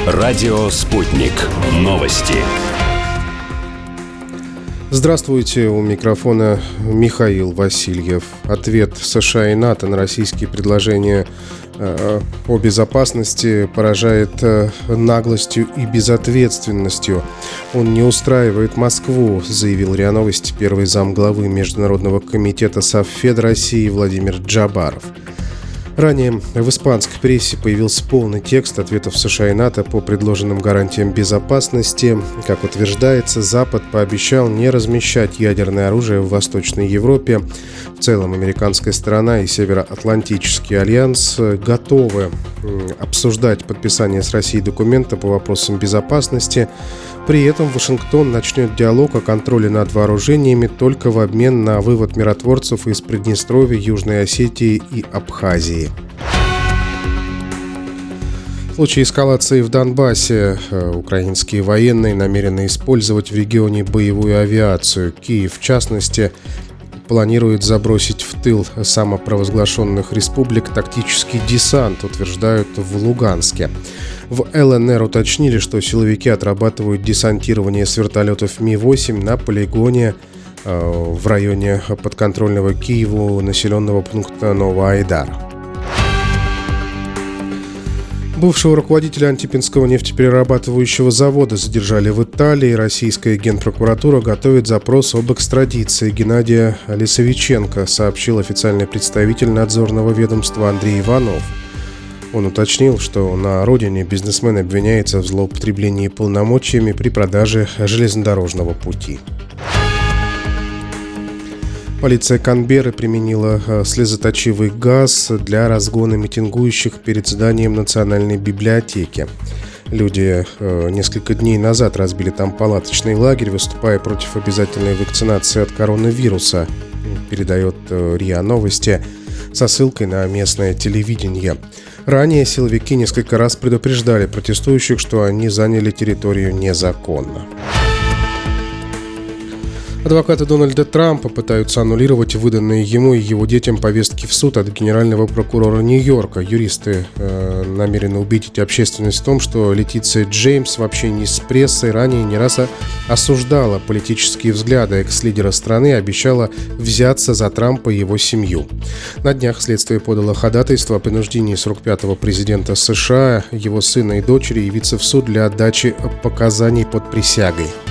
Радио «Спутник». Новости. Здравствуйте, у микрофона Михаил Васильев. Ответ США и НАТО на российские предложения о безопасности поражает наглостью и безответственностью. Он не устраивает Москву, заявил РИА Новости первый замглавы Международного комитета Совфед России Владимир Джабаров. Ранее в испанской прессе появился полный текст ответов США и НАТО по предложенным гарантиям безопасности. Как утверждается, Запад пообещал не размещать ядерное оружие в Восточной Европе. В целом, американская сторона и Североатлантический альянс готовы обсуждать подписание с Россией документа по вопросам безопасности. При этом Вашингтон начнет диалог о контроле над вооружениями только в обмен на вывод миротворцев из Приднестровья, Южной Осетии и Абхазии. В случае эскалации в Донбассе украинские военные намерены использовать в регионе боевую авиацию. Киев, в частности, планирует забросить в тыл самопровозглашенных республик тактический десант, утверждают в Луганске. В ЛНР уточнили, что силовики отрабатывают десантирование с вертолетов Ми-8 на полигоне в районе подконтрольного Киеву населенного пункта Новоайдар. Бывшего руководителя Антипинского нефтеперерабатывающего завода задержали в Италии. Российская генпрокуратура готовит запрос об экстрадиции Геннадия Лисовиченко, сообщил официальный представитель надзорного ведомства Андрей Иванов. Он уточнил, что на родине бизнесмен обвиняется в злоупотреблении полномочиями при продаже железнодорожного пути. Полиция Канберры применила слезоточивый газ для разгона митингующих перед зданием Национальной библиотеки. Люди несколько дней назад разбили там палаточный лагерь, выступая против обязательной вакцинации от коронавируса, передает РИА Новости со ссылкой на местное телевидение. Ранее силовики несколько раз предупреждали протестующих, что они заняли территорию незаконно. Адвокаты Дональда Трампа пытаются аннулировать выданные ему и его детям повестки в суд от генерального прокурора Нью-Йорка. Юристы намерены убедить общественность в том, что Летиция Джеймс в общении с прессой ранее не раз осуждала политические взгляды экс-лидера страны и обещала взяться за Трампа и его семью. На днях следствие подало ходатайство о принуждении 45-го президента США, его сына и дочери явиться в суд для отдачи показаний под присягой.